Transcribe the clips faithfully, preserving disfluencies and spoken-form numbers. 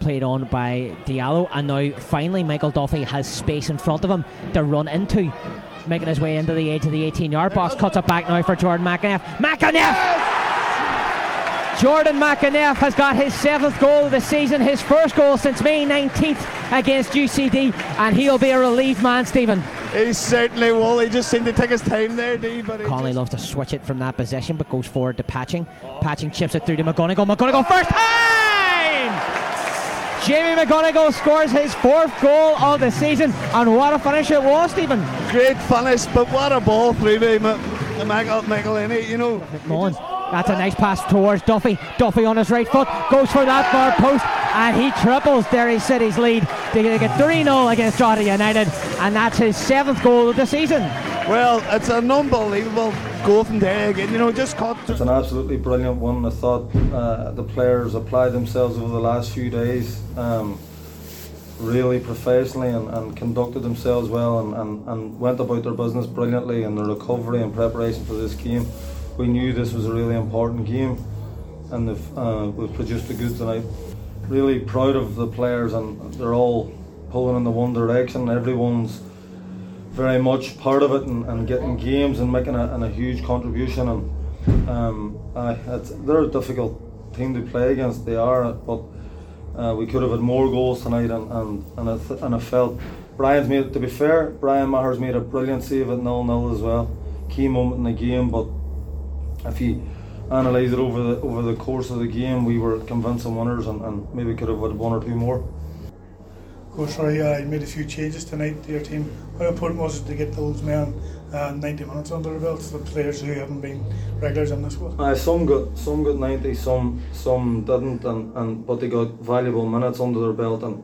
played on by Diallo, and now finally Michael Duffy has space in front of him to run into, making his way into the edge of the eighteen yard box. Cuts it back now for Jordan McAneff. McAneff! Jordan McAneff has got his seventh goal of the season, his first goal since May nineteenth against U C D, and he'll be a relieved man, Stephen. He certainly will. He just seemed to take his time there, D. But Conley just loves to switch it from that position, but goes forward to Patching. Patching chips it through to McGonigal. McGonigal first time! Jamie McGonigal scores his fourth goal of the season, and what a finish it was, Stephen. Great finish, but what a ball through to Michael McElhinney, you know. McMullen. That's a nice pass towards Duffy. Duffy on his right foot goes for that far post, and he triples Derry City's lead. They get three nil against Drogheda United, and that's his seventh goal of the season. Well, it's an unbelievable goal from Derry again. You know, just caught. It's an absolutely brilliant one. I thought uh, the players applied themselves over the last few days um, really professionally and, and conducted themselves well and, and, and went about their business brilliantly in the recovery and preparation for this game. We knew this was a really important game, and they've, uh, we've produced a good tonight. Really proud of the players, and they're all pulling in the one direction. Everyone's very much part of it and, and getting games and making a, and a huge contribution. And um, uh, it's, they're a difficult team to play against. They are, but uh, we could have had more goals tonight. And and and I, th- and I felt Brian's made. To be fair, Brian Maher's made a brilliant save at nil nil as well. Key moment in the game, but if you analyse it over the over the course of the game, we were convincing winners and, and maybe could have had one or two more. Coach Roy, uh, you made a few changes tonight to your team. How important was it to get those men uh, ninety minutes under their belts, the players who haven't been regulars in this squad? Uh, some got some got ninety, some some didn't, and, and but they got valuable minutes under their belt. And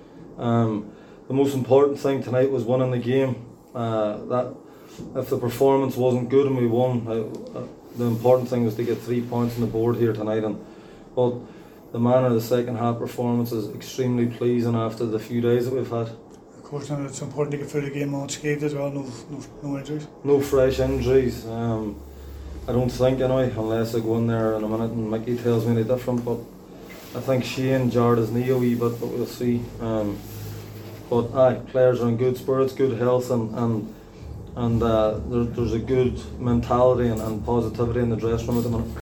um, the most important thing tonight was winning the game. Uh, that if the performance wasn't good and we won, uh, uh, the important thing was to get three points on the board here tonight. And but the manner of the second half performance is extremely pleasing after the few days that we've had. Of course, and it's important to get through the game unscathed as well. No, no, no injuries. No fresh injuries. Um, I don't think anyway, unless I go in there in a minute and Mickey tells me any different. But I think Shane jarred his knee a wee bit, but we'll see. Um, but aye, players are in good spirits, good health, and and. And uh, there, there's a good mentality and, and positivity in the dressing room at the minute.